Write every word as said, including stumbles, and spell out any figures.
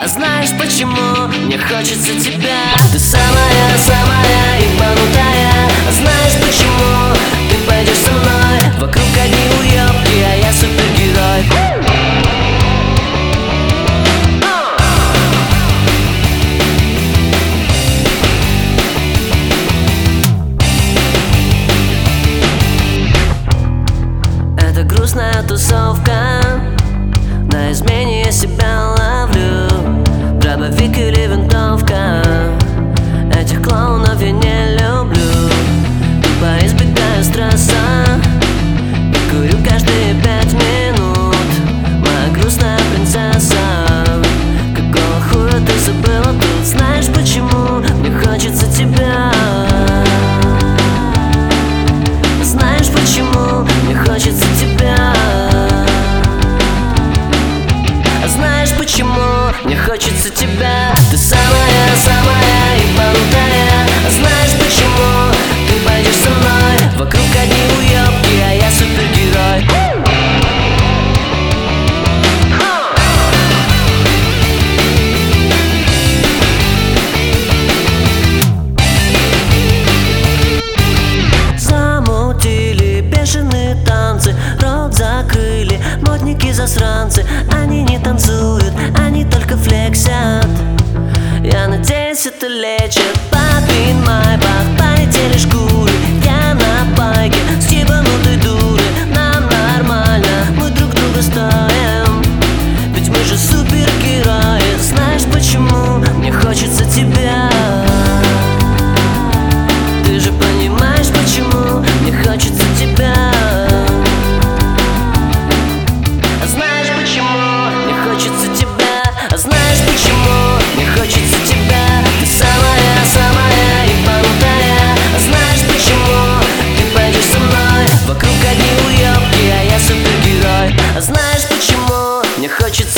А знаешь почему мне хочется тебя? Ты самая, самая ебанутая. А знаешь почему ты пойдешь со мной? Вокруг одни уёбки, а я супергерой. Это грустная тусовка, на измене я себя ловлю. Дробовик или винтовка, этих клоунов я не люблю. Тупо избегаю стресса и курю каждые пять минут. Моя грустная принцесса, какого хуя ты забыла тут? Знаешь почему мне хочется тебя? Знаешь почему мне хочется тебя? Знаешь почему мне хочется тебя? Ты самая, самая ебанутая. Знаешь почему ты пойдешь со мной? Вокруг одни уёбки, а я супергерой. Замутили бешеные танцы, рот закрыли модники-засранцы. Они не танцуют, они только флексят. Я надеюсь, это лечит. Папин майбах, полетели шкуры. Я на байке с ебанутой дуры. Нам нормально, мы друг друга стоим, ведь мы же супергерои. Знаешь почему мне хочется тебя? Ты же понимаешь, почему мне хочется тебя? Знаешь почему мне хочется тебя? Знаешь почему мне хочется тебя? Ты самая, самая ебанутая. Знаешь почему ты пойдешь со мной? Вокруг одни уёбки, а я супергерой. Знаешь почему мне хочется